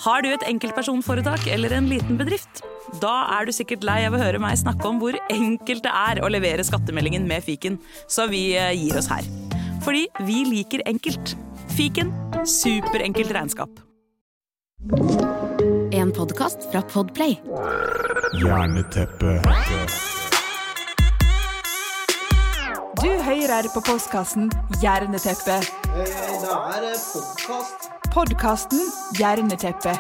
Har du et enkeltpersonforetak eller en liten bedrift? Da du sikkert lei av å høre meg snakke om hvor enkelt det å levere skattemeldingen med fiken, så vi gir oss her. Fordi vi liker enkelt. Fiken, superenkelt regnskap. En podcast fra Podplay. Hjerneteppe. Du hører på postkassen Hjerneteppe. Det podcast. Podcasten Hjerneteppe.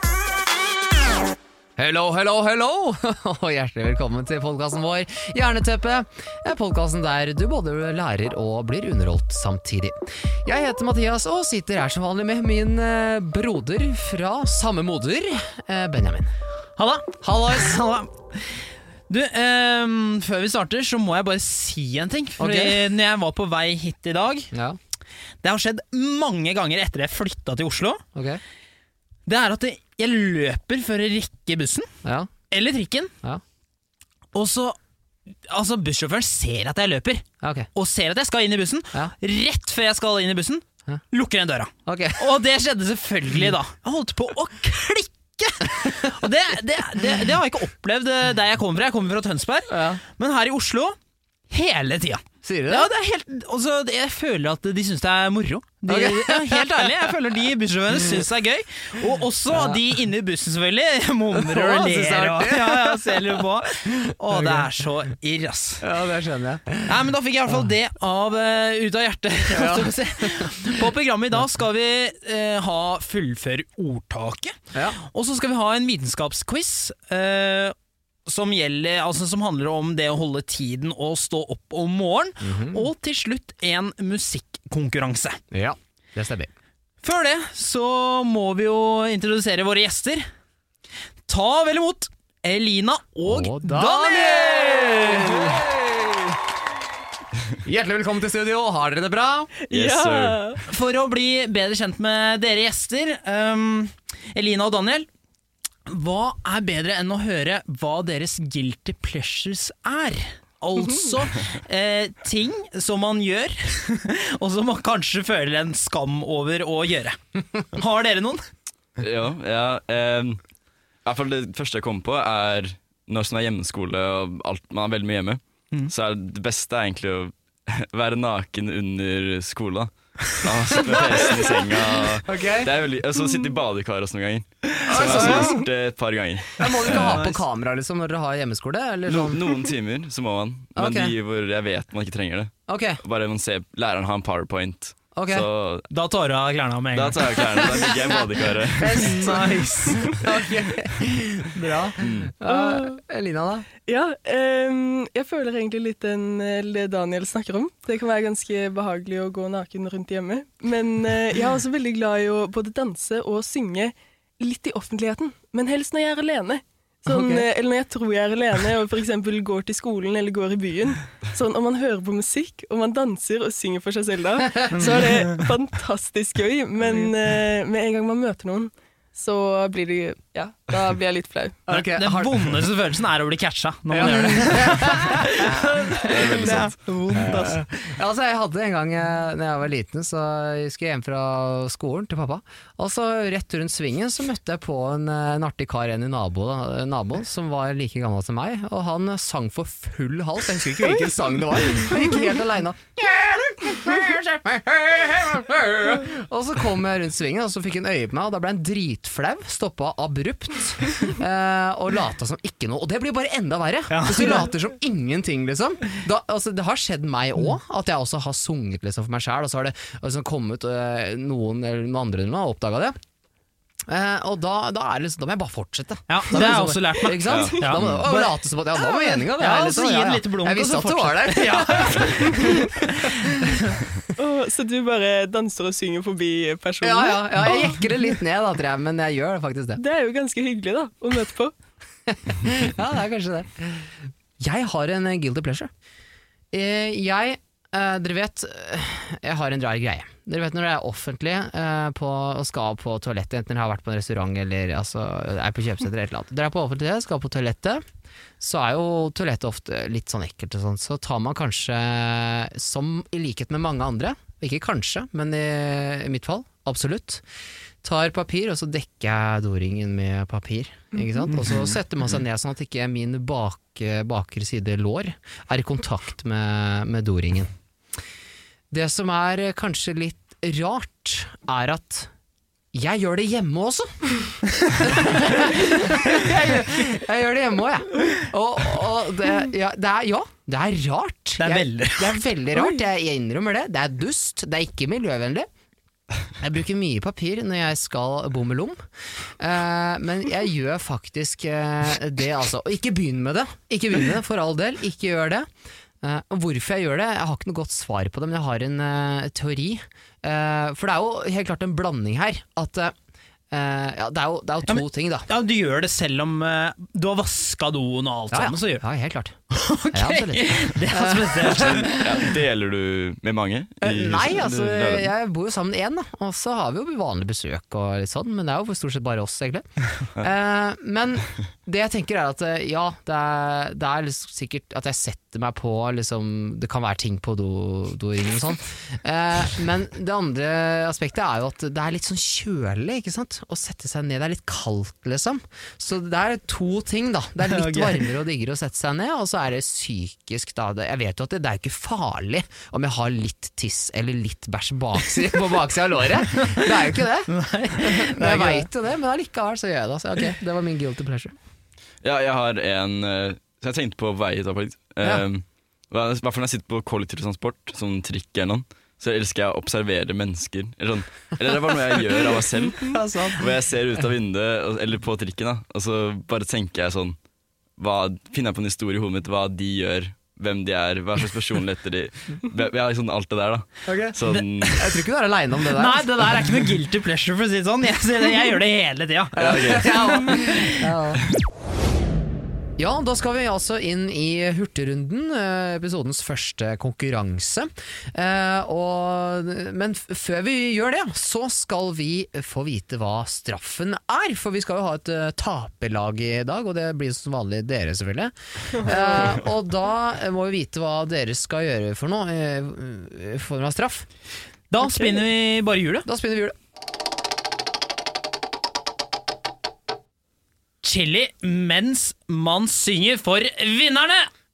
Hello, hello, hello! Og hjertelig velkommen til podcasten vår Hjerneteppe. Podcasten der du både lærer og blir underholdt samtidig. Jeg heter Mathias og sitter her som vanlig med min broder fra samme moder, Benjamin. Halla. Hallois. Halla. Du, før vi starter så må jeg bare si en ting. Fordi når jeg var på vei hit i dag, det har skjedd mange ganger etter jeg flyttet til Oslo. Det at jeg løper for å rekke bussen, eller trikken, og så bussjåføren ser at jeg løper, og ser at jeg skal inn i bussen, rett før jeg skal inn i bussen, lukker den døra. Og det skjedde selvfølgelig da. Jeg holdt på å klikke. Og det har jeg ikke opplevd der jeg kommer fra. Jeg kommer fra Tønsberg, men her i Oslo hele tiden. Sier du det? Ja, det helt, jeg føler at de synes det moro. Helt ærlig, jeg føler de bussjåførene synes det gøy. Og også de inne i bussen selvfølgelig mumrer og ler og ser litt på. Og det så irr, ass. Ja, det skjønner jeg. Nei, men da fikk jeg i hvert fall det ut av hjertet. På programmet i dag skal vi ha fullfør ordtaket. Og så skal vi ha en vitenskapsquiz som handler om det å holde tiden og stå opp om morgen, og til slutt en musikkonkurranse. Ja, det stemmer. Før det så må vi jo introdusere våre gjester. Ta vel imot Elina og Daniel! Hjertelig velkommen til studio, har dere det bra? Yes, sir. For å bli bedre kjent med dere gjester, Elina og Daniel, hva bedre enn å høre hva deres guilty pleasures Altså ting som man gjør og som man kanskje føler en skam over å gjøre. Har dere noen? Ja, i hvert fall det første jeg kom på når som hjemmeskole og alt, man veldig mye hjemme, så det beste egentlig å være naken under skolen. Sitte med PC-en i senga. Det veldig, og så sitte i badekar også noen ganger. Så jeg har gjort det et par ganger. Må du ikke ha på kamera liksom, når dere har hjemmeskole? Eller sånn? Noen timer så må man, men de hvor jeg vet man ikke trenger det. Bare man ser læreren ha en PowerPoint. Så, da tar du av klærne med en gang. Da tar jeg av klærne, da ligger jeg i badekaret. Nice. Bra. Elina da? Ja, jeg føler egentlig litt det Daniel snakker om. Det kan være ganske behagelig å gå naken rundt hjemme. Men jeg også veldig glad i å både danse og synge litt i offentligheten. Men helst når jeg alene. Eller når jeg tror jeg alene og for eksempel går til skolen eller går i byen. Sånn, om man hører på musikk og man danser og synger for seg selv da, så det fantastisk gøy. Men med en gang man møter noen, så blir det, da blir jeg litt flau. Den vondeste følelsen å bli catcha når man gjør det. Det veldig sant. Vondt, altså. Jeg hadde en gang, når jeg var liten, så jeg skulle hjem fra skolen til pappa, og så rett rundt svingen så møtte jeg på en artig kar i naboen, som var like gammel som meg, og han sang for full hals. Jeg husker ikke hvilken sang det var. Han gikk helt alene. Og så kom jeg rundt svingen, og så fikk han øye på meg, og da ble han dritflau, stoppet abrupt, og lata som ikke noe. Og det blir bare enda verre. Hvis du later som ingenting, liksom. Det har skjedd meg også, at jeg også har sunget liksom, for meg selv, og så har det kommet noen eller noen andre og oppdaget det. Og da må jeg bare fortsette. Det har jeg også lært meg. Ikke sant? Da må du late som at det var meningen. Så gi det litt blunk, jeg visste at du var der. Så du bare danser og synger forbi personen? Ja, jeg jekker det litt ned da, tror jeg, men jeg gjør faktisk det. Det jo ganske hyggelig da, å møte på. Ja, det kanskje det. Jeg har en guilty pleasure. Dere vet, jeg har en rar greie. Dere vet når det offentlig og skal på toalettet, enten dere har vært på en restaurant eller på kjøpesenter eller et eller annet. Dere på offentlig, skal på toalettet, så jo toalettet ofte litt sånn ekkelt og sånn. Så tar man kanskje, som i likhet med mange andre, ikke kanskje, men i mitt fall, absolutt. Tar papir, og så dekker jeg doringen med papir, ikke sant? Og så setter man seg ned sånn at ikke min bakre side lår er i kontakt med doringen. Det som er kanskje litt rart, er at jeg gjør det hjemme også. jeg gjør det hjemme også, jeg. Og det er rart. Det er veldig rart, jeg innrømmer det. Det er dust, det er ikke miljøvennlig. Jeg bruker mye papir når jeg skal bomme lom, men jeg gjør faktisk det altså. Og ikke begynn med det, for all del, ikke gjør det. Og hvorfor jeg gjør det, jeg har ikke noe godt svar på det, men jeg har en teori. For det er jo helt klart en blanding her, at det er jo to ting da. Ja, du gjør det selv om du har vasket doen og alt sammen, så gjør Ja, helt klart. Okay. Det er spesielt. Deler du med mange? Nei, altså, jeg bor jo sammen med en da, og så har vi jo vanlig besøk og litt sånn, men det er jo stort sett bare oss egentlig. Men det jeg tenker er at det er sikkert at jeg setter meg på liksom, det kan være ting på doringen og sånn, men det andre aspektet er jo at det er litt sånn kjølig, ikke sant? Å sette seg ned, det er litt kaldt liksom, så det er to ting da, det er litt varmere og diggere å sette seg ned, og så er det psykisk da, jeg vet jo at det er ikke farlig om jeg har litt tiss eller litt bæsj på baksiden av låret, det er jo ikke det. Nei, jeg vet jo det, men allikevel så gjør jeg det, så ok, det var min guilty pleasure. Ja, jeg har en, så jeg tenkte på vei hit opp, I hvert fall når jeg sitter på kollektivtransport, som trikk eller noen, så elsker jeg å observere mennesker, eller det er bare noe jeg gjør av meg selv, hvor jeg ser ut av vinduet, eller på trikken da, og så bare tenker jeg sånn, finner jeg på en historie I hodet mitt, hva de gjør, hvem de er, hva slags personligheter de jeg har liksom alt det der da okay. sånn, jeg tror ikke du er alene om det der. Nei, det der er ikke noe guilty pleasure for å si det sånn, jeg gjør det hele tiden. Ja, da skal vi altså inn I hurtigrunden, episodens første konkurranse. Men før vi gjør det, så skal vi få vite hva straffen er, for vi skal jo ha et taperlag I dag, og det blir som vanlig dere selvfølgelig. Og da må vi vite hva dere skal gjøre for noe, I form av straff. Da spinner vi bare hjulet. Da spinner vi hjulet. Chili mens man synger for vinnerne!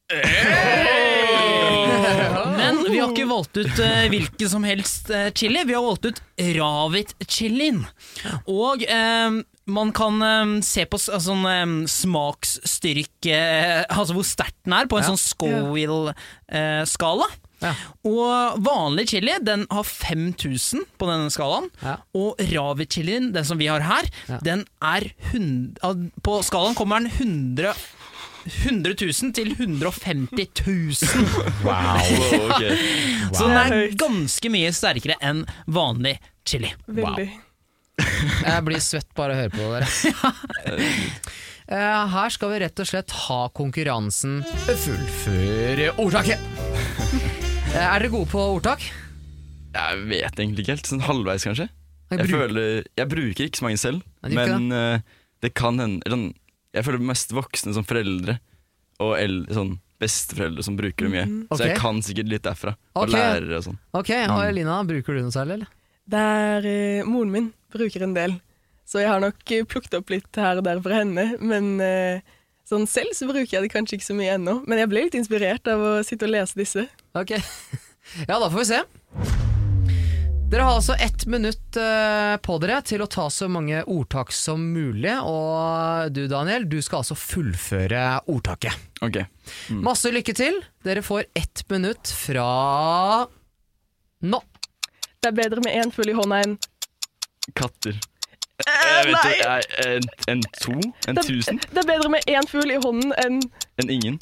Men vi har ikke valgt ut hvilken som helst chili. Vi har valgt ut Ravit-chilien. Og man kan se på sånn smaksstyrke, altså hvor sterk den er på en sånn Scoville-skala. Og vanlig chili, den har 5000 på denne skalaen, og Ravit-chilien, den som vi har her, den er på skalaen kommer den 100 000 til 150 000. Wow, okay. Så den er ganske mye sterkere enn vanlig chili. Veldig. Jeg blir svett bare å høre på dere. Her skal vi rett og slett ha konkurransen fullføre ordtaket. Er dere gode på ordtak? Jeg vet egentlig ikke helt, sånn halvveis kanskje. Jeg bruker ikke så mange selv, men det kan hende. Jeg føler mest voksne som foreldre, og sånn besteforeldre som bruker det mye. Så jeg kan sikkert litt derfra, og lærere og sånn. Ok, og Elina, bruker du noe særlig, eller? Moren min bruker en del, så jeg har nok plukket opp litt her og der fra henne, men sånn selv så bruker jeg det kanskje ikke så mye ennå, men jeg ble litt inspirert av å sitte og lese disse. Ok, ja da får vi se. Dere har altså 1 minutt på dere til å ta så mange ordtak som mulig, og du Daniel, du skal altså fullføre ordtaket. Ok. Masse lykke til, dere får 1 minutt fra nå. Det er bedre med en full I hånda enn katter. Jeg vet ikke, en 2? En 1000? Det er bedre med en fugl I hånden enn ingen.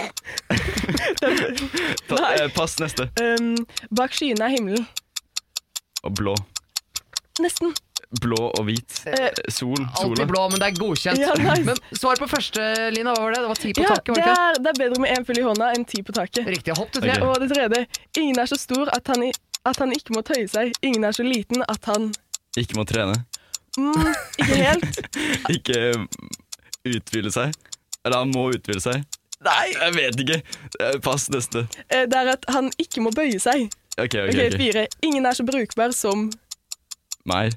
Pass neste. Bak skyene himmelen. Og blå. Nesten. Blå og hvit. Sola. Alltid blå, men det er godkjent. Ja, nice. Men svar på første, Lina, hva var det? Det var 10 på taket, var det ikke? Det er bedre med en fugl I hånda enn 10 på taket. Riktig, hopp til 3. Og det tredje, ingen er så stor at han ikke må tøye seg. Ingen er så liten at han ikke må trene. Ikke helt. Ikke utvide seg. Eller han må utvide seg. Nei. Jeg vet ikke. Pass neste. Det er at han ikke må bøye seg. Ok. 4. Ingen er så brukbar som meg.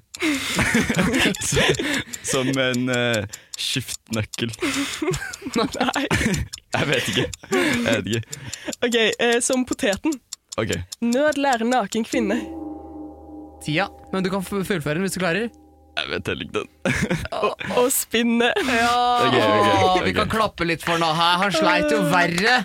Som en skiftnøkkel. Nei. Jeg vet ikke. Ok, som poteten. Ok. Nød lærer naken kvinne. 10, men du kan fullføre den hvis du klarer. Jeg vet heller ikke den. Og spinne. Ja, Ok. vi kan klappe litt for nå. Han sleit jo verre.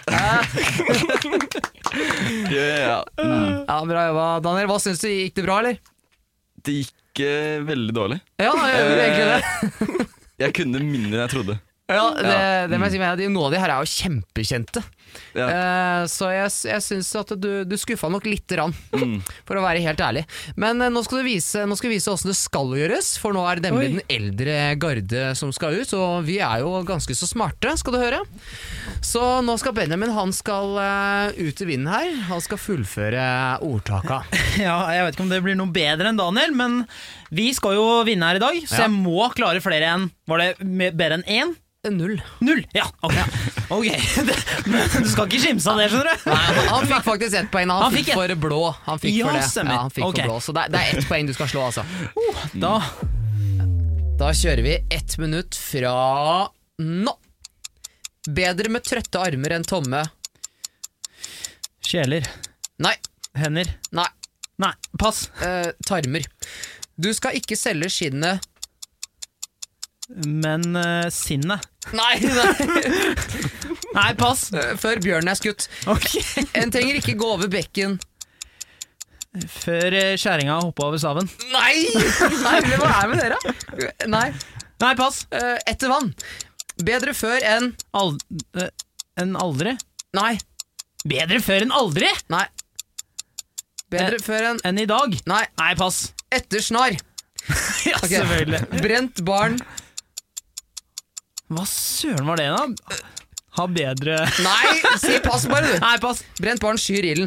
Ja. Ja, bra jobba. Daniel, hva synes du? Gikk det bra, eller? Det gikk veldig dårlig. Ja, jeg gjorde egentlig det. Jeg kunne mindre enn jeg trodde. Ja, det må jeg si, men noen av de her er jo kjempekjente. Så jeg synes at du skuffet nok litt rann, for å være helt ærlig. Men nå skal vi vise hvordan det skal gjøres, for nå er det nemlig den eldre garde som skal ut, og vi er jo ganske så smarte, skal du høre. Så nå skal Benjamin, han skal ut i vinden her, han skal fullføre ordtaka. Ja, jeg vet ikke om det blir noe bedre enn Daniel, men vi skal jo vinne her i dag, så jeg må klare flere enn, var det bedre enn 1? 0. Ja, ok. Du skal ikke skimse av det, skjønner du? Nei, han fikk faktisk 1 poeng. Han fikk for blå. Han fikk for det. Stemmer. Ja, han fikk for blå, så det er 1 poeng du skal slå, altså. Da kjører vi 1 minutt fra nå. Bedre med trøtte armer enn tomme. Kjeler. Nei. Hender. Nei, pass. tarmer. Du skal ikke selge skinnet. Men sinnet. Nei. Nei, pass. Før bjørnen er skutt. En trenger ikke gå over bekken. Før skjæringa hoppet over saven. Nei, hva er med dere? Nei, pass. Etter vann. Bedre før enn enn aldri? Nei. Bedre før enn aldri? Nei. Bedre før enn i dag? Nei, pass. Etter snar. Ja, selvfølgelig. Brent barn. Hva søren var det da? Ha bedre... Nei, si pass bare du. Nei, pass. Brent barn skyr ilden.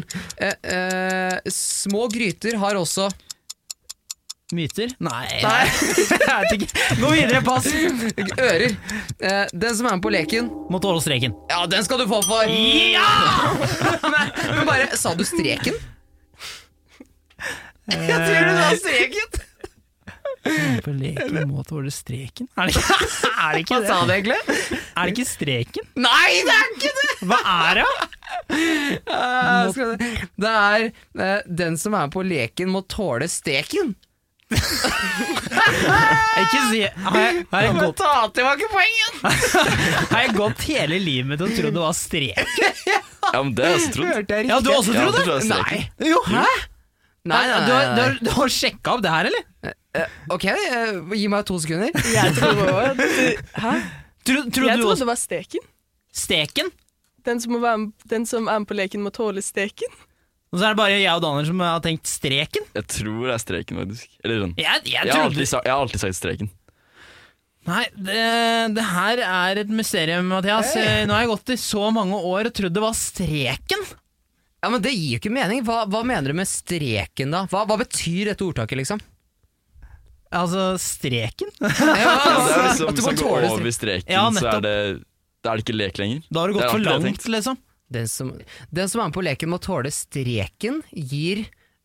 Små gryter har også... Myter? Nei. Jeg vet ikke. Gå videre, pass. Ører. Den som er med på leken... Må tåle streken. Ja, den skal du få for. Ja! Men bare, sa du streken? Jeg tror du sa streken. På leken må tåle streken. Er det ikke Hva sa du egentlig? Er det ikke streken? Nei, det er ikke det! Hva er det? Det er den som er på leken må tåle steken. Ikke si Har jeg gått Ta tilbake poengen. Har jeg gått hele livet mitt og trodd det var streken? Ja, men det har jeg også trodd. Ja, du har også trodd det? Nei. Jo, hæ? Nei. Du har sjekket opp det her, eller? Ok, gi meg 2 sekunder. Jeg tror også. Hæ? Jeg trodde det var steken. Steken? Den som er med på leken må tåle steken. Og så er det bare jeg og Daniel som har tenkt streken. Jeg tror det er streken, faktisk. Eller sånn. Jeg har alltid sagt streken. Nei, det her er et mysterium, Mathias. Nå har jeg gått i så mange år og trodd det var streken. Ja, men det gir jo ikke mening. Hva mener du med streken da? Hva betyr dette ordtaket liksom? Altså, streken? Det er liksom, at du som kan går tåle over streken, Ja, så er det ikke lek lenger. Da har du gått for alltid det jeg har langt, tenkt. liksom. Den som er med på leken må tåle streken gir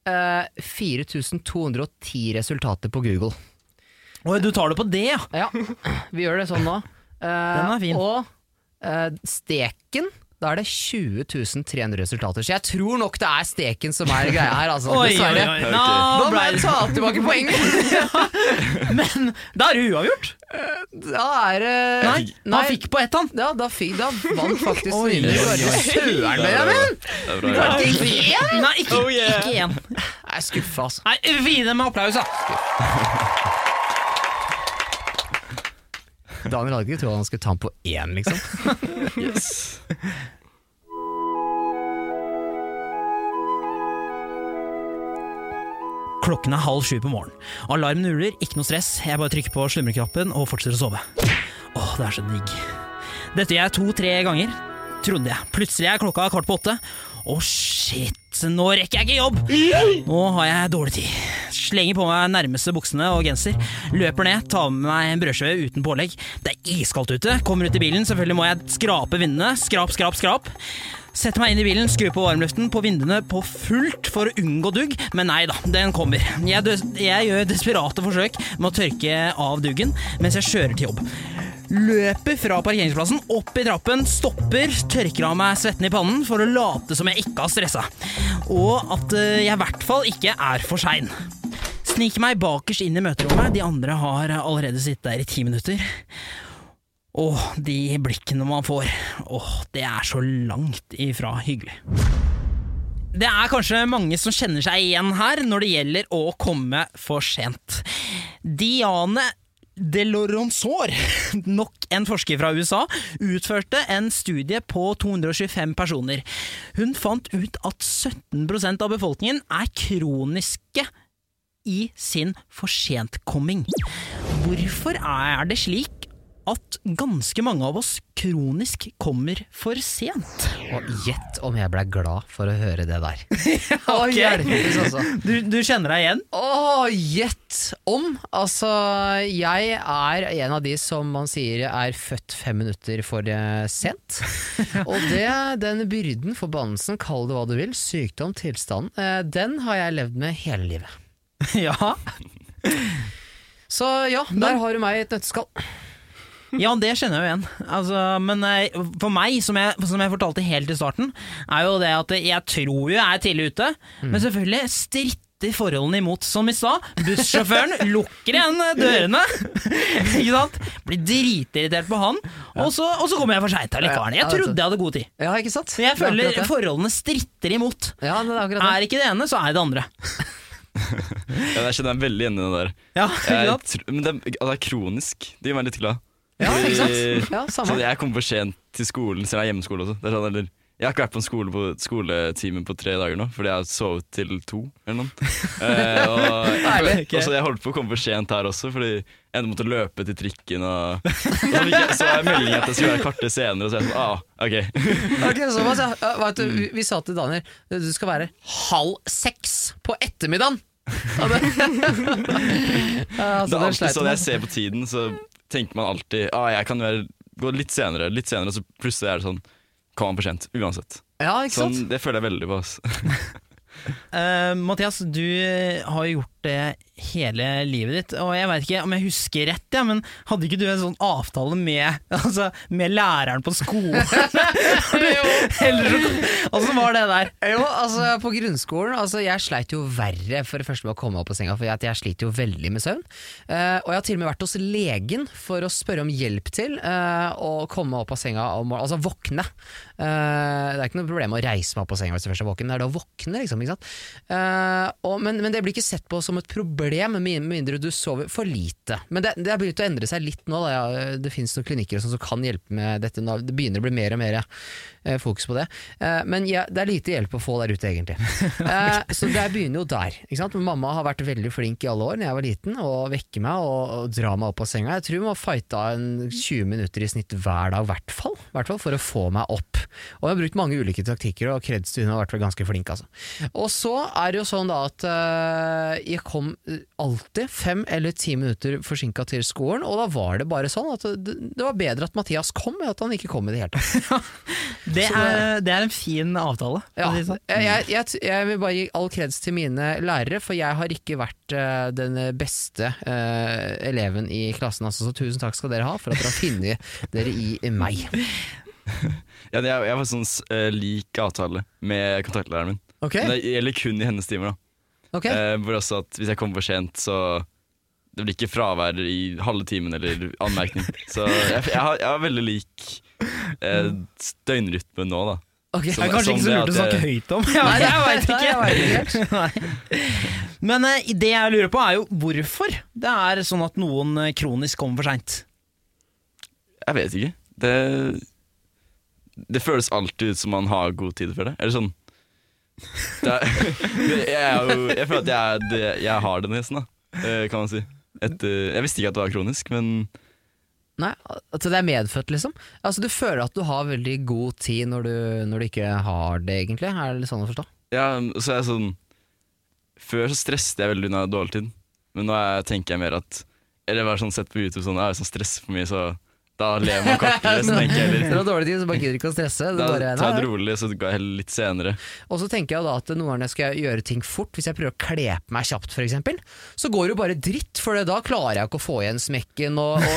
4210 resultater på Google. Oi, du tar det på det, ja. Ja, vi gjør det sånn nå. Den er fin. Og steken, da er det 20.300 resultater. Så jeg tror nok det er steken som er greia her, altså. Oi. Ok. Nå Da må ble jeg ta tilbake poenget. Men da er det uavgjort. Da er det Han fikk på ett, han. Ja, da vant faktisk Oi. Søren, Benjamin! Det er bra. Ikke igjen! Nei, ikke én. Jeg er skuffa, altså. Nei, vi gir dem med applaus, da. Daniel hadde ikke trodd han skulle ta den på 1, liksom. Yes. Klokken er 6:30 på morgenen. Alarmen uler, ikke noe stress. Jeg bare trykker på slumreknappen og fortsetter å sove. Åh, det er så digg. Dette gjør jeg 2-3 ganger, trodde jeg. Plutselig er klokka 7:15. Å shit, nå rekker jeg ikke jobb! Nå har jeg dårlig tid. slenger på meg nærmeste buksene og genser, løper ned, tar med meg en brødskive uten pålegg. Det iskaldt ute, kommer ut i bilen, selvfølgelig må jeg skrape vinduene, skrap. Setter meg inn i bilen, skrur på varmluften på vinduene på fullt for å unngå dugg, men nei da, den kommer. Jeg gjør desperate forsøk med å tørke av duggen mens jeg kjører til jobb. Løper fra parkeringsplassen, opp i trappen, stopper, tørker av meg svetten i pannen for å late som jeg ikke har stresset. Og at jeg i hvert fall ikke er for sein. Sniker meg bakerst inn i møterommet, de andre har allerede sittet der i 10 minutter. De blikkene man får, det er så langt ifra hyggelig. Det er kanskje mange som kjenner seg igjen her når det gjelder å komme for sent. Diane Deloronzor, nok en forsker fra USA, utførte en studie på 225 personer. Hun fant ut at 17% av befolkningen er kroniske i sin forsentkomming. Hvorfor er det slik at ganske mange av oss kronisk kommer for sent? Og gjett om jeg ble glad for å høre det der. Du kjenner deg igjen? Gjett om. Altså, jeg er en av de som man sier er født 5 minutter for sent. Og den byrden, forbannelsen, kall det hva du vil, sykdom, tilstand, den har jeg levd med hele livet. Ja. Så ja, der har du meg i et nøtteskall. Ja, det kjenner jeg jo igjen. Altså, men for meg, som jeg fortalte helt i starten, er jo det at jeg tror jo jeg er tidlig ute, men selvfølgelig stritter forholdene imot, som i stad. Bussjåføren lukker igjen dørene, ikke sant? Blir dritirritert på han, og så kommer jeg for sent allikevel. Jeg trodde jeg hadde god tid. Ja, ikke sant? Så jeg føler forholdene stritter imot. Ja, det er akkurat det. Er ikke det ene, så er det andre. Ja, jeg kjenner meg veldig igjen i det der. Ja, ikke sant? Men det er kronisk, det gjør meg litt glad. Ja, ikke sant? Ja, samme. Så jeg kommer for sent til skolen, selv om jeg er hjemmeskole også. Det er sånn, eller, jeg har ikke vært på en skoletime på 3 dager nå, fordi jeg har sovet til 2 eller noe. Og så jeg holdt på å komme for sent her også, fordi jeg måtte løpe til trikken. Og så var jeg melding at jeg skulle være et kvarter senere, og så er jeg sånn, ok. Så vi sa til Daniel, du skal være 5:30 på ettermiddagen. Så jeg ser på tiden, så tenker man alltid jeg kan gå litt senere, og så plutselig er det sånn, kommer man for sent, uansett. Ja, ikke sant? Sånn, det føler jeg veldig på oss. Mathias, du har gjort det hele livet ditt, og jeg vet ikke om jeg husker rett, men hadde ikke du en sånn avtale med læreren på skolen? Hvordan var det der? Jo, på grunnskolen, jeg sleit jo verre for det første med å komme opp på senga, for jeg sliter jo veldig med søvn, og jeg har til og med vært hos legen for å spørre om hjelp til å komme opp på senga, våkne. Det er ikke noe problem å reise meg opp på senga hvis du først er våken, det er det å våkne, liksom, ikke sant? Men det blir ikke sett på som et problem med mindre du sover for lite. Men det har begynt å endre seg litt nå. Det finnes noen klinikker som kan hjelpe med dette. Det begynner å bli mer og mer fokus på det. Men det er lite hjelp å få der ute, egentlig. Så det begynner jo der. Ikke sant? Mamma har vært veldig flink i alle år når jeg var liten, å vekke meg og dra meg opp på senga. Jeg tror vi må fighta 20 minutter i snitt hver dag, hvert fall for å få meg opp. Og jeg har brukt mange ulike taktikker, og kreds til hun har vært ganske flink. Og så er det jo sånn da at jeg kom alltid 5 eller 10 minutter forsinket til skolen, og da var det bare sånn at det var bedre at Mathias kom, enn at han ikke kom i det hele tatt. Det er en fin avtale. Ja, jeg vil bare gi all kreds til mine lærere, for jeg har ikke vært den beste eleven i klassen, så tusen takk skal dere ha for at dere har funnet dere i meg. Ja, jeg var sånn lik avtale med kontaktlæreren min. Okay. Det gjelder kun i hennes timer da. Okay. Hvor også at hvis jeg kommer for sent, så det blir ikke fravær i halve timen eller anmerkning. Så jeg har veldig lik døgnrytme nå da. Okay. Det er kanskje ikke så lurt å snakke høyt om. Nei, jeg vet ikke. Men det jeg lurer på er jo hvorfor det er sånn at noen kronisk kommer for sent. Jeg vet ikke. Det føles alltid ut som man har god tid for det. Eller sånn jeg føler at jeg har det nesten da, kan man si. Jeg visste ikke at det var kronisk, men nei, at det er medfødt liksom. Du føler at du har veldig god tid når du ikke har det egentlig. Er det litt sånn å forstå? Ja, så er jeg sånn før så stresset jeg veldig under dårlig tid, men nå tenker jeg mer at, eller bare sånn sett på YouTube sånn, jeg stresser for mye, så da lever man kortere, så tenker jeg litt. Det var dårlig tid, så bare gidder ikke å stresse. Da tar jeg det rolig, så går jeg heller litt senere. Og så tenker jeg da at noen ganger skal jeg gjøre ting fort. Hvis jeg prøver å kle på meg kjapt for eksempel, så går det jo bare dritt, for da klarer jeg ikke å få igjen smekken,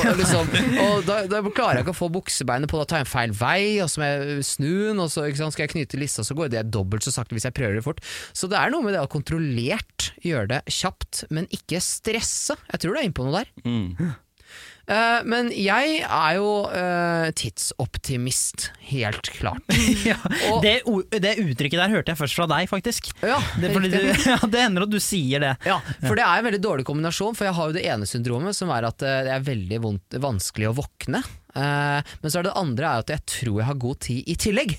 og da klarer jeg ikke å få buksebeinet på, da tar jeg en feil vei, og så må jeg snu den, og så skal jeg knyte lista, så går det dobbelt så sakte hvis jeg prøver det fort. Så det noe med det å kontrollert gjøre det kjapt, men ikke stresse. Jeg tror det inne på noe der. Men jeg jo tidsoptimist, helt klart. Ja, det uttrykket der hørte jeg først fra deg, faktisk. Ja, det hender at du sier det. Ja, for det en veldig dårlig kombinasjon, for jeg har jo det ene syndromet, som at det veldig vanskelig å våkne. Men så det andre at jeg tror jeg har god tid i tillegg.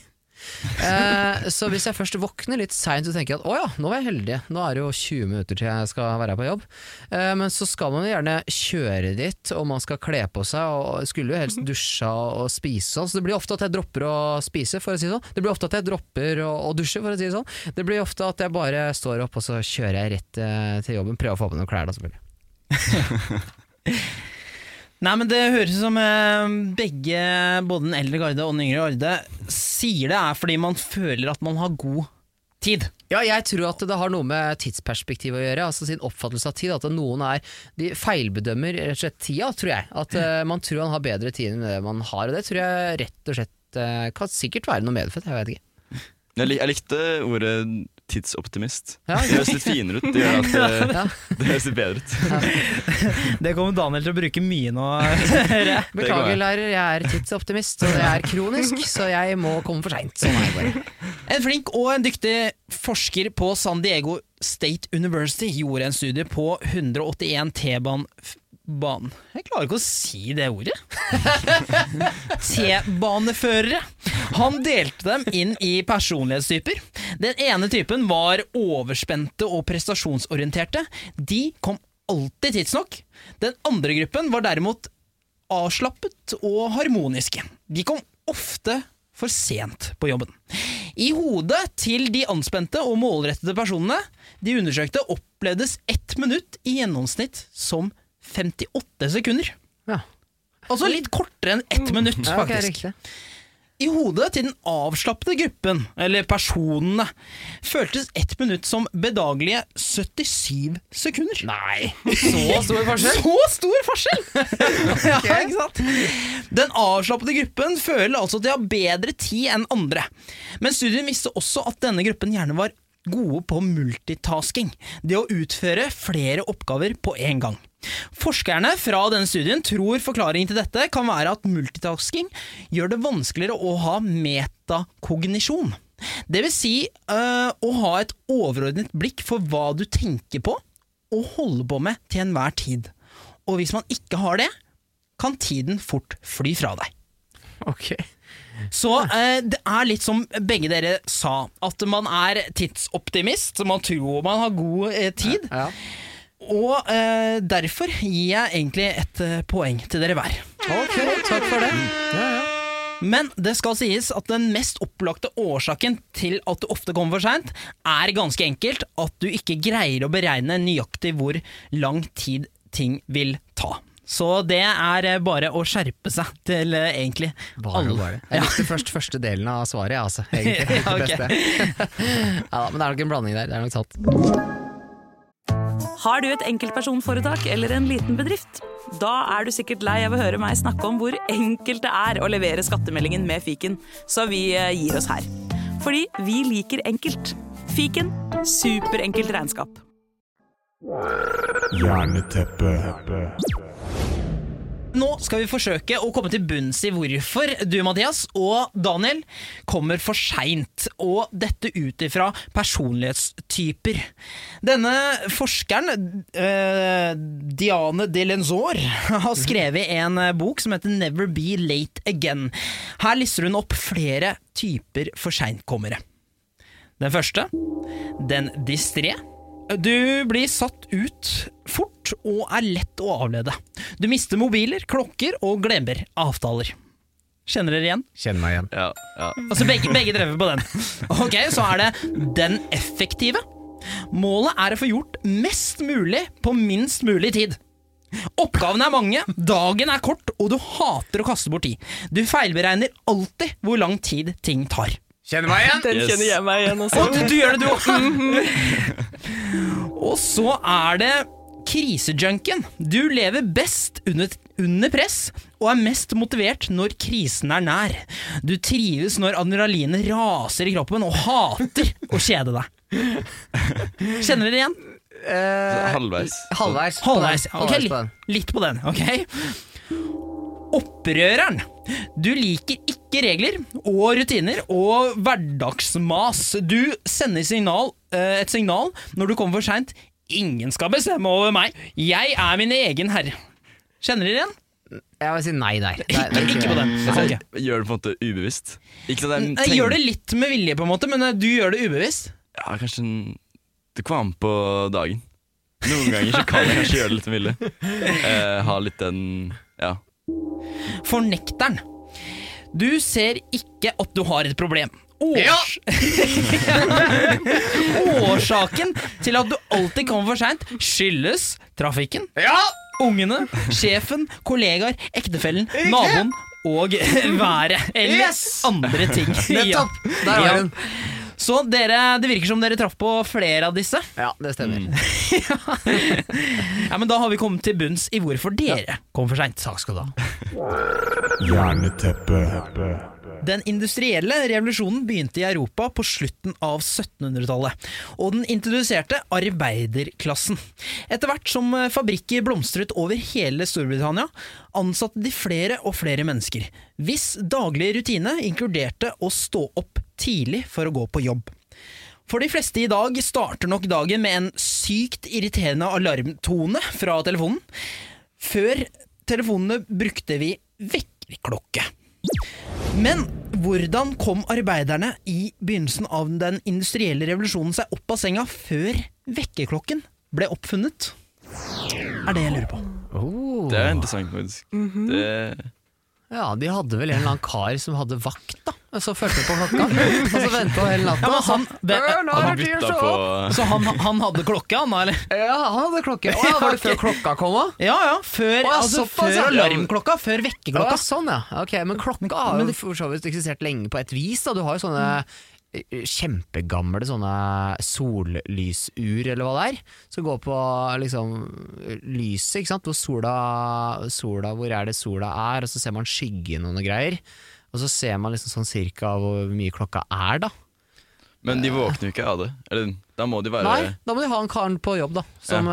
Så hvis jeg først våkner litt sent, så tenker jeg at åja, nå var jeg heldig, nå det jo 20 minutter til jeg skal være på jobb, men så skal man jo gjerne kjøre dit, og man skal kle på seg, og skulle jo helst dusje og spise, så det blir ofte at jeg dropper å spise, for å si sånn. Det blir ofte at jeg dropper å dusje, for å si sånn. Det blir ofte at jeg bare står opp, og så kjører jeg rett til jobben, prøver å få på noen klær da, selvfølgelig. Nei, men det høres ut som begge, både den eldre garde og den yngre garde, sier det fordi man føler at man har god tid. Ja, jeg tror at det har noe med tidsperspektiv å gjøre, altså sin oppfattelse av tid, at noen de feilbedømmer rett og slett tida, tror jeg. At man tror man har bedre tid enn det man har, og det tror jeg rett og slett kan sikkert være noe medfødt, jeg vet ikke. Jeg likte ordet tidsoptimist. Ja, det høres litt finere ut. Det gjør at det høres litt bedre ut. Det kommer Daniel til å bruke mye nå. Beklager, lærer, jeg tidsoptimist, og det kronisk, så jeg må komme for sent. Sånn bare. En flink og en dyktig forsker på San Diego State University gjorde en studie på 181 T-banen. Jeg klarer ikke å si det ordet. T-baneførere. Han delte dem inn i personlighetstyper. Den ene typen var overspente og prestasjonsorienterte. De kom alltid tidsnok. Den andre gruppen var derimot avslappet og harmoniske. De kom ofte for sent på jobben. I hodet til de anspente og målrettede personene de undersøkte opplevdes 1 minutt i gjennomsnitt som 58 sekunder. Ja. Altså litt kortere enn 1 minutt, faktisk. Ja, I hodet til den avslappede gruppen, eller personene, føltes 1 minutt som bedagelige 77 sekunder. Nei, så stor forskjell? Så stor forskjell! Ja, ikke sant? Den avslappede gruppen føler altså at de har bedre tid enn andre. Men studien viste også at denne gruppen gjerne var gode på multitasking, det å utføre flere oppgaver på en gang. Forskerne fra denne studien tror forklaringen til dette kan være at multitasking gjør det vanskeligere å ha metakognisjon. Det vil si å ha et overordnet blikk for hva du tenker på og holder på med til enhver tid. Og hvis man ikke har det, kan tiden fort fly fra deg. Ok. Så det litt som begge dere sa, at man tidsoptimist, man tror man har god tid, ja. Og derfor gir jeg egentlig et poeng til dere hver. Ok, takk for det. Ja. Men det skal sies at den mest opplagte årsaken til at du ofte kommer for sent, ganske enkelt at du ikke greier å beregne nøyaktig hvor lang tid ting vil ta. Så det bare å skjerpe seg til egentlig alle. Jeg likte først første delen av svaret, altså. Egentlig, det beste. Ja, men det nok en blanding der, det nok sant. Har du et enkeltpersonforetak eller en liten bedrift? Da du sikkert lei av å høre meg snakke om hvor enkelt det å levere skattemeldingen med Fiken, så vi gir oss her. Fordi vi liker enkelt. Fiken, superenkelt regnskap. Jerneteppe. Nå skal vi forsøke å komme til bunns i hvorfor du, Mathias, og Daniel kommer for sent, og dette ut ifra personlighetstyper. Denne forskeren, Diane Delenzor, har skrevet en bok som heter Never Be Late Again. Her lister hun opp flere typer for sentkommere. Den første, den distré. Du blir satt ut fort og lett å avlede. Du mister mobiler, klokker og glemmer avtaler. Kjenner dere igjen? Kjenner meg igjen. Ja. Altså begge drever på den. Ok, så det den effektive. Målet er å få gjort mest mulig på minst mulig tid. Oppgavene er mange, dagen er kort, og du hater å kaste bort tid. Du feilberegner alltid hvor lang tid ting tar. Kjenner meg igjen? Den kjenner jeg meg igjen også. Og du gjør det, du også. Og så er det krisejunken. Du lever best under press, og er mest motivert når krisen er nær. Du trives når adrenalinet raser i kroppen, og hater å kjede deg. Kjenner dere igjen? Halvveis. Ok, litt på den, ok? Opprøreren. Du liker ikke regler og rutiner og hverdagsmas. Du sender et signal når du kommer for sent. Ingen skal bestemme over meg. Jeg er min egen herre. Kjenner dere igjen? Jeg vil si nei der. Ikke på den. Okay. Gjør det på en måte ubevisst? Jeg gjør det litt med vilje på en måte, men du gjør det ubevisst. Ja, kanskje det kommer an på dagen. Noen ganger så kan jeg kanskje gjøre det litt med vilje. Ha litt den, ja. Fornekteren. Du ser ikke at du har et problem. Årsaken til at du alltid kommer for sent skyldes trafikken, ungene, sjefen, kollegaer, ektefellen, naboen og været eller andre ting. Nettopp, der var den. Så det virker som dere traff på flere av disse. Ja, det stemmer. Ja, men da har vi kommet til bunns i hvorfor dere kom for sent. Takk skal du ha. Jerneteppe. Den industrielle revolusjonen begynte i Europa på slutten av 1700-tallet, og den introduserte arbeiderklassen. Etter hvert som fabrikker blomstret over hele Storbritannia, ansatte de flere og flere mennesker, hvis daglige rutine inkluderte å stå opp tidlig for å gå på jobb. For de fleste i dag starter nok dagen med en sykt irriterende alarmtone fra telefonen. Før telefonene brukte vi vekkerklokke. Men hvordan kom arbeiderne i begynnelsen av den industrielle revolusjonen seg opp av senga før vekkerklokken ble oppfunnet? Er det jeg lurer på. Det er interessant faktisk. Ja, de hadde vel en eller annen kar som hadde vakt da, så følte på klokka, og så ventet hele natta. Så han hadde klokke, han da, eller? Ja, han hadde klokke. Var det før klokka kom da? Ja, før alarmklokka, før vekkerklokka. Sånn ja, ok, men klokka har jo for så vidt eksistert lenge på et vis da. Du har jo sånne kjempegamle sånne sollysur eller hva det er, som går på liksom lyset, ikke sant? Hvor sola, hvor er det sola er, og så ser man skyggen og noen greier, og så ser man liksom sånn cirka hvor mye klokka er da. Men de våkner jo ikke av det, eller da må de være... Nei, da må de ha en karen på jobb da, som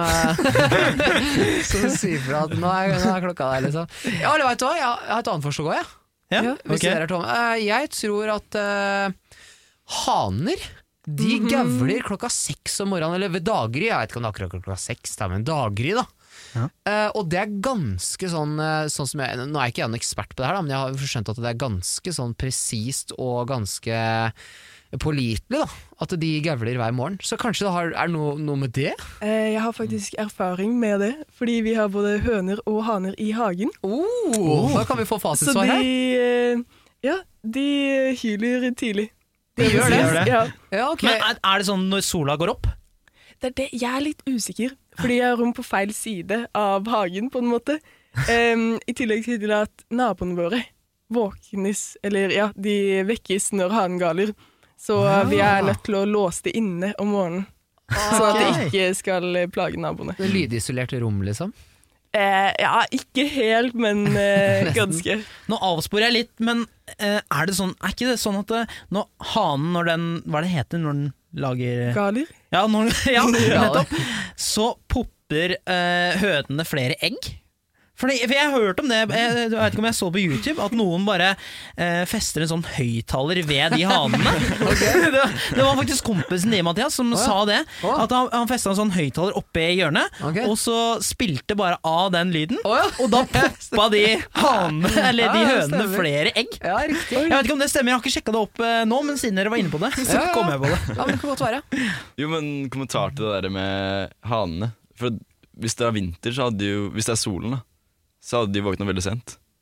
sier fra at nå er klokka der liksom. Ja, eller vet du hva, jeg har et annet forslag også, ja. Hvis dere er tomme. Jeg tror at haner, de gavler klokka 6 om morgenen, eller ved dagry, jeg vet ikke om det er akkurat klokka 6, men dagry da. Ja. Og det er ganske sånn som jeg, nå er ikke jeg en ekspert på det her da, men jeg har skjønt at det er ganske sånn presist og ganske pålitelig da, at de gavler hver morgen. Så kanskje det er noe med det? Jeg har faktisk erfaring med det, fordi vi har både høner og haner i hagen. Da kan vi få fasitsvar her. Så de hyler tidlig. De gjør det? Ja, okay. Men er det sånn når sola går opp? Det er det, jeg er litt usikker, fordi jeg har rom på feil side av hagen på en måte. I tillegg til at naboene våre våknes, eller de vekkes når hanen galer. Så vi er nødt til å låse det inne om morgenen, så at det ikke skal plage naboene. Det lydisolerte rom liksom? Ikke helt, men ganske. Nå avsporer jeg litt, men er ikke det sånn at når hanen, hva det heter når den lager... Galer? Ja, nettopp. Så popper hønene flere egg? For jeg har hørt om det, jeg vet ikke om jeg så på YouTube, at noen bare fester en sånn høyttaler ved de hanene. Det var faktisk kompisen din, Mathias, som sa det. At han festet en sånn høyttaler oppe i hjørnet, og så spilte bare av den lyden, og da poppa de hanene, eller de hønene, flere egg. Ja, riktig. Jeg vet ikke om det stemmer, jeg har ikke sjekket det opp nå, men siden dere var inne på det, så kom jeg på det. Ja, men det kan godt være. Jo, men kommentar til det der med hanene. For hvis det er vinter, så hadde hvis det er solen da, så hadde de våknet veldig sent.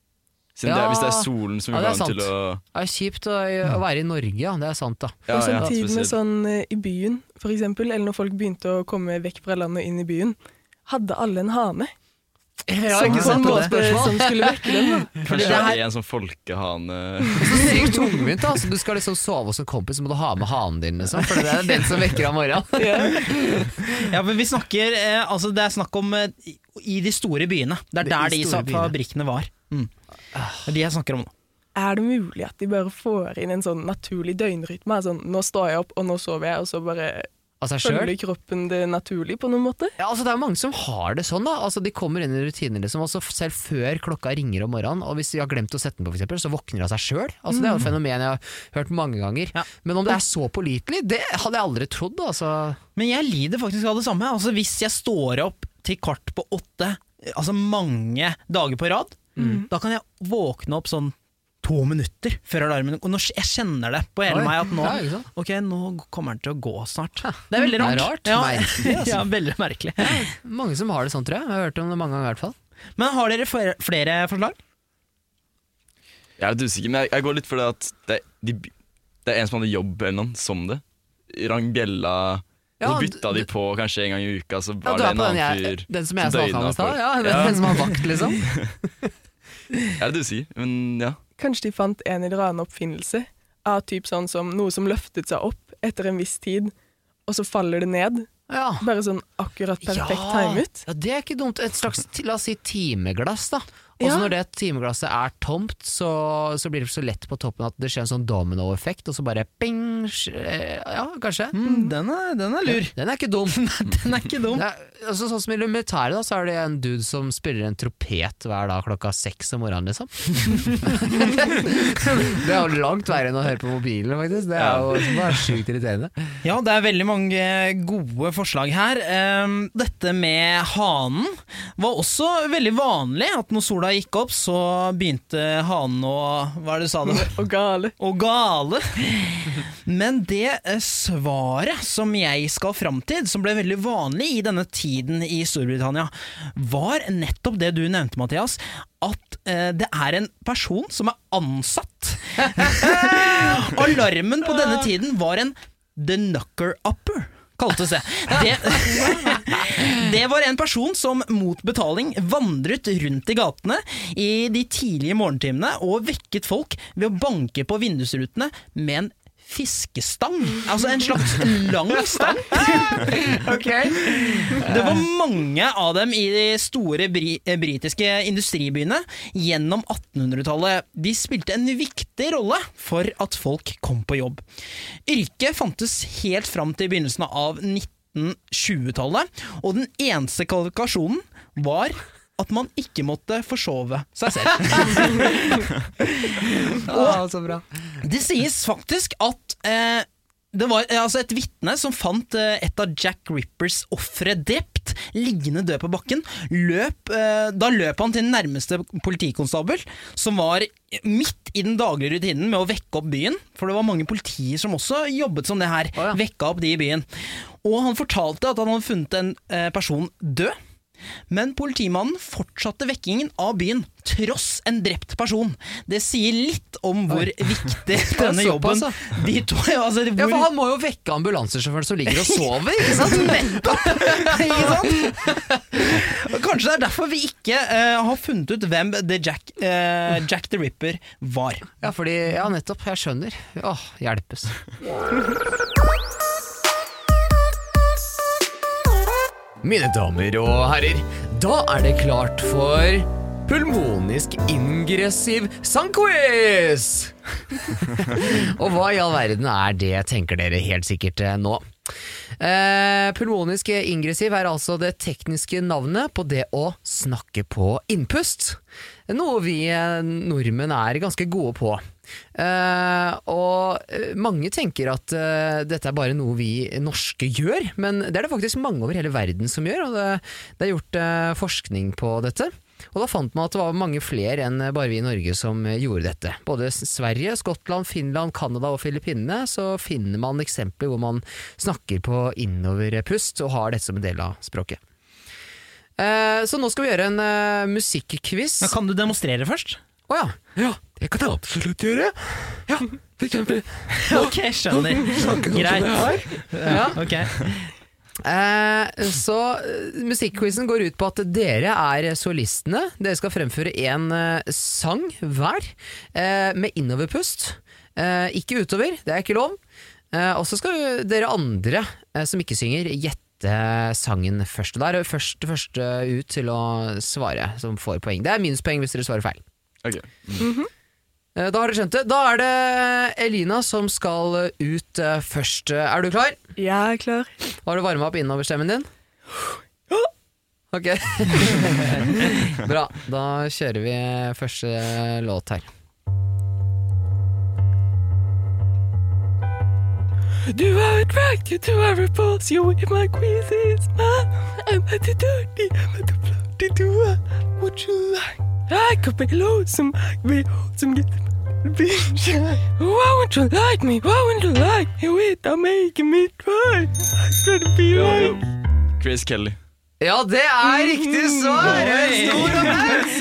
Siden hvis det solen som gjør han til å... Det kjipt å være i Norge, det sant da. Og samtidig med sånn i byen, for eksempel, eller når folk begynte å komme vekk fra landet og inn i byen, hadde alle en hane. Ikke sant på det som skulle vekke dem. Kanskje det er en sånn folkehane. Så sykt tungvint da, så du skal liksom sove hos en kompis, så må du ha med hanen din liksom, for det er den som vekker av morgenen. Ja, men vi snakker, altså det er snakk om i de store byene. Det er der de fabrikkene var. Det er de jeg snakker om nå. Er det mulig at de bare får inn en sånn naturlig døgnrytme? Sånn, nå står jeg opp, og nå sover jeg, og så bare... Følger kroppen det naturlig på noen måte? Ja, altså det er mange som har det sånn da. Altså de kommer inn i rutiner liksom, også selv før klokka ringer om morgenen, og hvis de har glemt å sette den på for eksempel, så våkner de av seg selv. Altså det er jo et fenomen jeg har hørt mange ganger. Ja. Men om det er så pålitelig, det hadde jeg aldri trodd altså. Men jeg lider faktisk av det samme. Altså hvis jeg står opp til 7:15, altså mange dager på rad, da kan jeg våkne opp sånn 2 minutter før alarmen, og jeg kjenner det på hele meg at nå kommer den til å gå snart. Det er veldig rart. Det er rart, merkelig. Ja, veldig merkelig. Mange som har det sånn, tror jeg. Jeg har hørt om det mange ganger i hvert fall. Men har dere flere forslag? Jeg er litt usikker, men jeg går litt for det at det er en som hadde jobb eller noe som det. Rang bjella, så bytta de på kanskje en gang i uka, så var det en annen fyr. Den som jeg snakket om i stad, den som har vakt liksom. Jeg er litt usikker, men ja. Kanskje de fant en eller annen oppfinnelse av typ sånn som noe som løftet seg opp etter en viss tid, og så faller det ned. Ja. Bare sånn akkurat perfekt timet. Ja, det er ikke dumt. Et slags, la oss si, timeglass da. Og så når det timeglasset er tomt, så blir det så lett på toppen at det skjer en sånn domino-effekt, og så bare ping, ja, kanskje. Den er lur. Den er ikke dum. Den er ikke dum. Altså, sånn som i militæret da, så er det en dude som spiller en tropet hver dag 6:00 om morgenen, liksom. Det er jo langt verre enn å høre på mobilen, faktisk. Det er jo bare sykt irriterende. Ja, det er veldig mange gode forslag her. Dette med hanen var også veldig vanlig, at når sola gikk opp, så begynte hanen å... Hva er det du sa det? Og gale. Men det svaret som jeg skal fram til, som ble veldig vanlig i denne tiden i Storbritannia, var nettopp det du nevnte, Mathias, at det er en person som er ansatt. Alarmen på denne tiden var en The Knucker-upper, kaltes det. Det var en person som mot betaling vandret rundt i gatene i de tidlige morgentimene og vekket folk ved å banke på vindusrutene med en fiskestang. Altså en slags lang stang. Okay. Det var mange av dem i de store britiske industribyene gjennom 1800-tallet. De spilte en viktig rolle for at folk kom på jobb. Yrket fantes helt fram til begynnelsen av 1920-tallet, og den eneste kvalifikasjonen var at man ikke måtte forsove seg selv. Så bra. Det sies faktisk at det var et vitne som fant et av Jack Rippers ofre drept, liggende død på bakken. Da løp han til den nærmeste politikonstabel, som var midt i den daglige rutinen med å vekke opp byen, for det var mange politier som også jobbet som det her, vekka opp de i byen. Og han fortalte at han hadde funnet en person død, men politimannen fortsatte vekkingen av byen tross en drept person. Det sier litt om hvor viktig denne jobben de to, Ja, for han må jo vekke ambulansesjåføren som ligger og sover, ikke sant? Nettopp! Ikke sant? Kanskje det er derfor vi ikke har funnet ut hvem Jack the Ripper var. Ja, fordi, nettopp, jeg skjønner. Hjelpes. Mine damer og herrer, da er det klart for pulmonisk ingressiv sangquiz! Og hva i all verden er det, tenker dere helt sikkert nå. Pulmonisk ingressiv er altså det tekniske navnet på det å snakke på innpust. Noe vi nordmenn er ganske gode på. Og mange tenker at dette er bare noe vi norske gjør, men det er det faktisk mange over hele verden som gjør, og det er gjort forskning på dette. Og da fant man at det var mange flere enn bare vi i Norge som gjorde dette. Både Sverige, Skottland, Finland, Kanada og Filippinene, så finner man eksempler hvor man snakker på innoverpust og har dette som en del av språket. Så nå skal vi gjøre en musikkquiz. Men kan du demonstrere først? Åja, ja, det kan jeg absolutt gjøre. Ja, for eksempel. Ok, skjønner. Greit. Ja, ok. Så musikkquizen går ut på at dere er solistene. Dere skal fremføre en sang hver med innoverpust. Ikke utover, det er ikke lov. Og så skal dere andre som ikke synger gjette sangen først. Og da er det første ut til å svare som får poeng. Det er minuspoeng hvis dere svarer feil. Okay. Da har dere skjønt det. Da er det Elina som skal ut først. Er du klar? Jeg er klar. Har du varmet opp innover stemmen din? Ja. Ok. Bra, da kjører vi første låt her. Du are attracted to I repulse you with my quizzes, man. I'm at the dirty, I'm at the bloody do what you like. I could be lonesome, get why won't you like me? Why won't you like me without making me try? I could be like Grace Kelly. Ja, det er riktig svar! Stor applaus!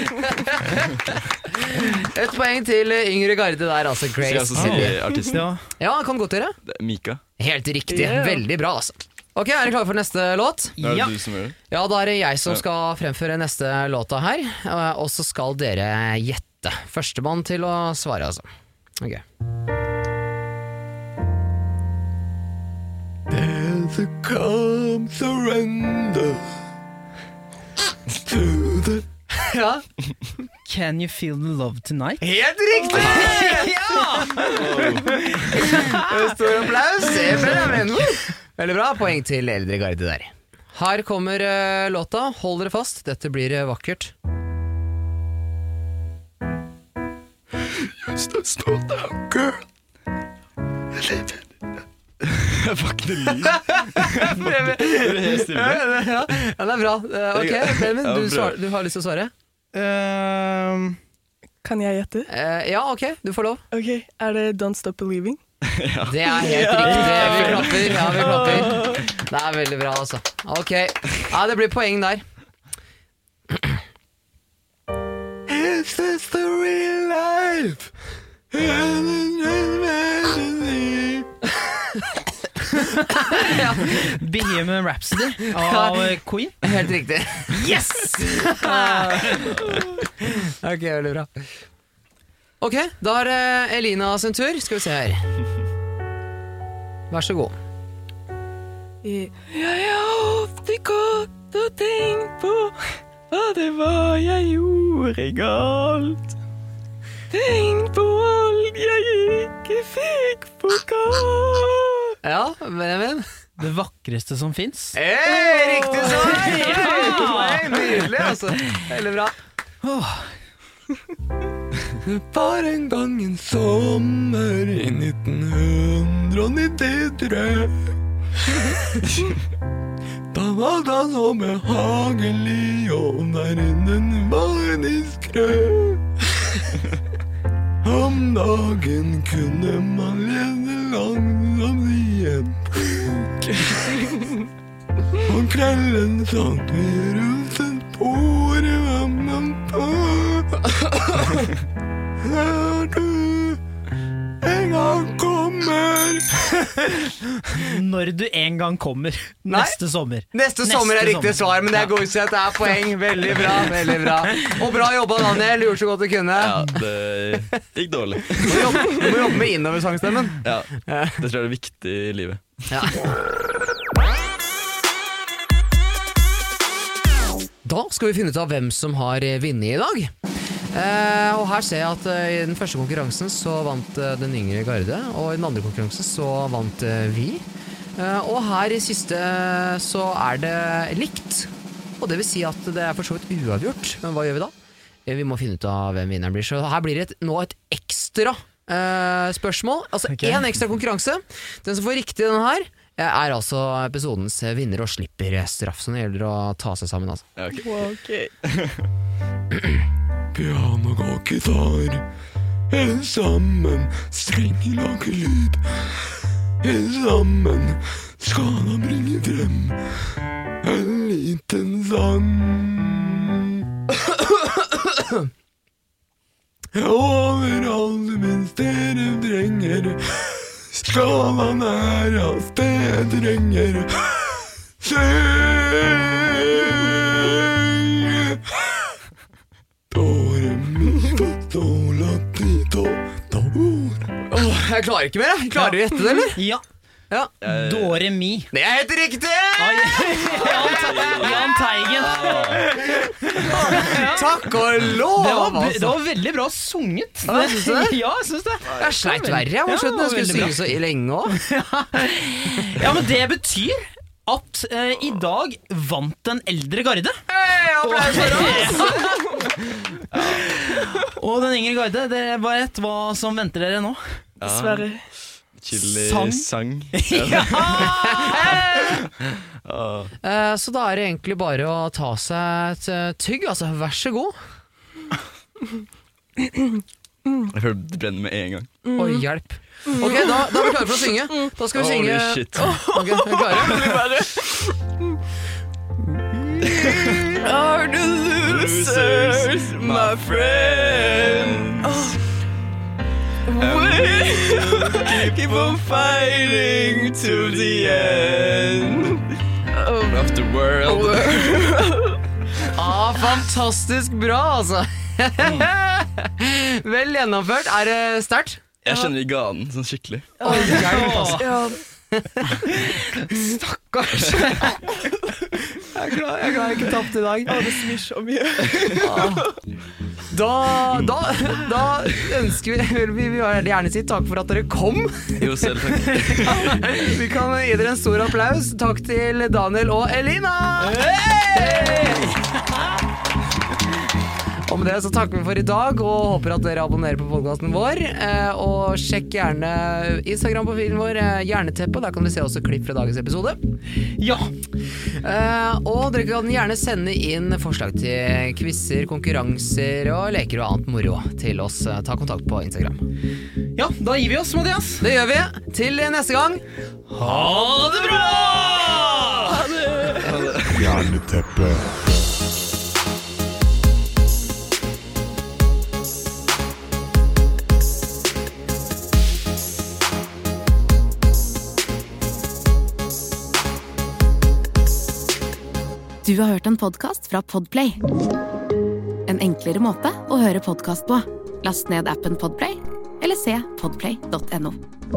Et poeng til yngre garde der, altså Grace Kelly. Skal jeg si artisten? Ja, kan godt gjøre. Mika. Helt riktig, veldig bra altså. Ok, er dere klare for neste låt? Ja. Du som gjør det? Ja, da er det jeg som skal fremføre neste låta her. Og så skal dere gjette. Førstemann til å svare, altså. Ok. There's a calm surrender to the... Ja. Can you feel the love tonight? Helt riktig! Ja! Stor applaus. Veldig bra, poeng til eldre garde der. Her kommer låta, hold dere fast, dette blir vakkert. Just a slow down, girl. Jeg var ikke det lyd. Det er helt stille. Ja, det er bra. Ok, Benjamin, du har lyst til å svare? Kan jeg gjette? Ja, ok, du får lov. Ok, er det Don't Stop Believing? Ja. Det er helt riktig. Vi klapper. Ja, vi klapper. Det er veldig bra, altså. Ok, ja, det blir poeng der. Is this the real life? Ja. Bohemian Rhapsody av Queen. Helt riktig. Yes! Ok, veldig bra. Ok, da er det Elina sin tur. Skal vi se her. Vær så god. Jeg har ofte gått og tenkt på hva det var jeg gjorde galt. Tenk på alt jeg ikke fikk fortalt. Ja, Benjamin. Det vakreste som finnes. Riktig svar! Ja! Nydelig, altså. Veldig bra. Det var en gang en sommer i 1993. Da var det så behagelig, og der inne var diskré. Om dagen kunne man lese langsomt i en bok. Og kvelden satt vi ruset på vannet på. Når du en gang kommer. Når du en gang kommer. Neste sommer. Neste sommer er riktig svar, men det er godkjent. Det er poeng. Veldig bra, veldig bra. Og bra jobba, Daniel. Du gjorde så godt du kunne. Ja, det gikk dårlig. Du må jobbe med innoversangsstemmen. Ja, det tror jeg er viktig i livet. Ja. Da skal vi finne ut av hvem som har vunnet i dag. Og her ser jeg at i den første konkurransen så vant den yngre garde, og i den andre konkurransen så vant vi. Og her i siste så er det likt, og det vil si at det er for så vidt uavgjort. Men hva gjør vi da? Vi må finne ut av hvem vinneren blir. Så her blir det nå et ekstra spørsmål, altså en ekstra konkurranse. Den som får riktig den her er altså episodens vinner og slipper straff, så det gjelder å ta seg sammen, altså. Okay. Piano og gitar sammen strenger lager lyd. Sammen skal da bringe frem en liten sang. Overalt mens dere trenger skal han være av sted trenger synge Dore misto sola tito Jeg klarer ikke mer, jeg. Klarer du å gjette det, eller? Ja. Dore mi. Det er helt riktig! Jahn Teigen. Takk og lov, det var veldig bra sunget. Ja, synes du det? Ja, jeg synes det. Jeg sleit verre, jeg var skjønt når jeg skulle synge så lenge også. Ja, men det betyr at i dag vant den eldre garde. Og den yngre garde, dere vet hva som venter dere nå. Dessverre. Chili-sang. Så da er det egentlig bare å ta seg et tygg, altså vær så god. Jeg føler det brenner med en gang. Oi, hjelp. Ok, da er vi klare for å synge. Da skal vi synge. Holy shit. Ok, er vi klare? We are the losers, my friends. We'll keep on fighting to the end of the world. Fantastisk bra, altså. Vel gjennomført. Er det sterkt? Jeg kjenner i ganen sånn skikkelig. Hjelp, altså. Stakkars. Jeg klarer ikke tapt i dag. Det svir så mye. Da ønsker vi vil gjerne si takk for at dere kom. Jo, selv takk. Vi kan gi dere en stor applaus. Takk til Daniel og Elina. Og med det så takker vi for i dag, og håper at dere abonnerer på podcasten vår. Og sjekk gjerne Instagram-profilen vår, Hjerneteppe. Der kan du se også klipp fra dagens episode. Ja. Og dere kan gjerne sende inn forslag til quizzer, konkurranser og leker og annet moro til oss. Ta kontakt på Instagram. Ja, da gir vi oss, Mathias. Det gjør vi. Til neste gang. Ha det bra! Ha det! Hjerneteppe. Du har hørt en podcast fra Podplay. En enklere måte å høre podcast på. Last ned appen Podplay, eller se podplay.no.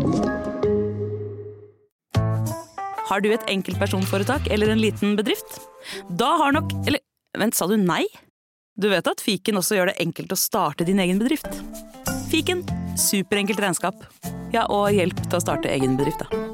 Har du et enkeltpersonforetak eller en liten bedrift? Da har nok... Eller, vent, sa du nei? Du vet at Fiken også gjør det enkelt å starte din egen bedrift. Fiken, superenkelt regnskap. Ja, og hjelp til å starte egen bedrift, da.